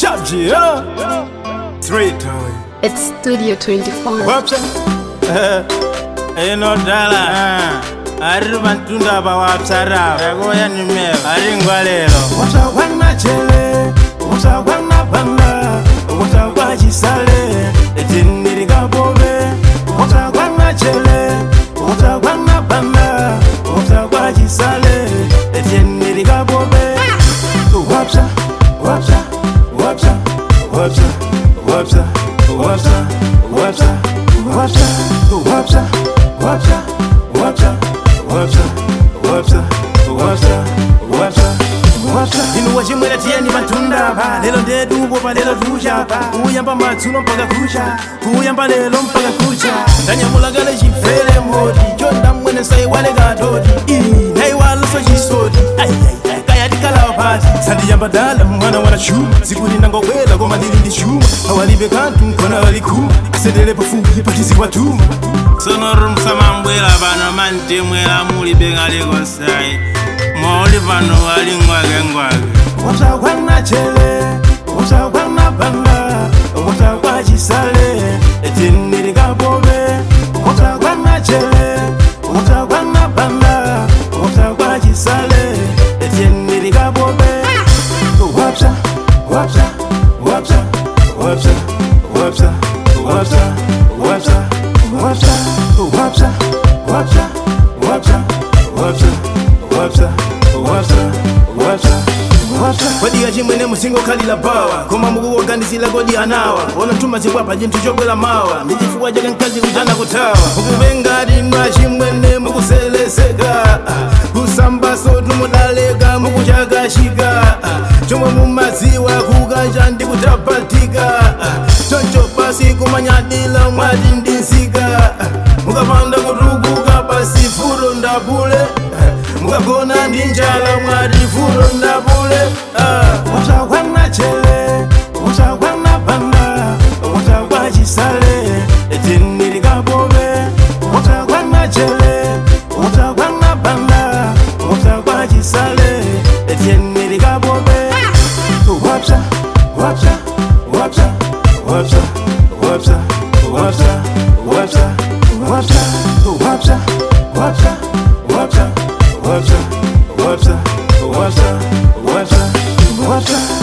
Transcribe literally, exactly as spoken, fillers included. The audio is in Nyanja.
Chapji, huh? Straight away. It's Studio twenty-four. Wapsa. Eno dala. Ari bantunda ba wapsara. Yagoya nimeo. Ari ngwalelo. Wapsa wana chele. Wapsa wana banda. Wapsa wajisale. Etiniri gabobe. Wapsa wana chele. Wapsa wana banda. Wapsa wajisale. Etiniri gabobe. Wapsa. Wapsa. Wapsa. Wapsa. Wapsa. Wapsa, wapsa, wapsa, wapsa, wapsa, wapsa, wapsa, wapsa, wapsa, wapsa, wapsa. Inu wachimwela tiyeni bantunda ba. Lelo ndedu boba lelo tuja ba. Kuyamba matsuno mpaka kucha. Kuyamba lelo mpaka kucha. Ndanyamulagale chifele modi. Jonda mwene sai wale gatodi. Ii, nai walo so chisodi. Ay, ay, ay, kaya dikala wapati. Sandi yamba dala mwana wana chuma. Siku ninango kwela kwa madili ndi chuma. Hawalibe kantu mkona walikuma. Asedele pafuki patisi watuma. Sonoro msamambwela bano mante mwela muli bengali gonsai. Mwoli bano wali ngwage ngwage. Wapsa wana chele. Wapsa wana banda. Wapsa wajisale. Etiniri gabobe. Wapsa wana chele. Wapsa wana banda. Wapsa wajisale. Etiniri gabobe. Wapsa, wapsa, wapsa, wapsa, wapsa, wapsa, wapsa, wapsa, wapsa, wapsa, wapsa, wapsa, wapsa, wapsa, wapsa, wapsa. Kodi ya jimwene musingo kalila bawa. Koma mugu waganisila godi anawa. Ona tuma ziwapa jintu jokwela mawa. Mijifuwa jaga nkazi ujana kutawa. Mukubenga dinwa jimwene mugu seleseka. Kusamba sotu mudalega mugu jaga shiga. Chomwa mumaziwa kuganja ndi kutapatika. Choncho pasi kumanyadila mwadi ndinsiga. Mukapanda kutukuka pasi furo ndabule. Mukagona ndinjala mwadi furo ndabule. Wapsa wana chele. Wapsa wana banda. Wapsa wajisale. Etiniri gabobe. Wapsa wana chele. Wapsa wana banda. Wapsa wajisale. Etiniri gabobe. Wapsa, wapsa, wapsa, wapsa, wapsa, wapsa, wapsa, wapsa, wapsa, wapsa, wapsa, wapsa, wapsa, wapsa, wapsa, wapsa.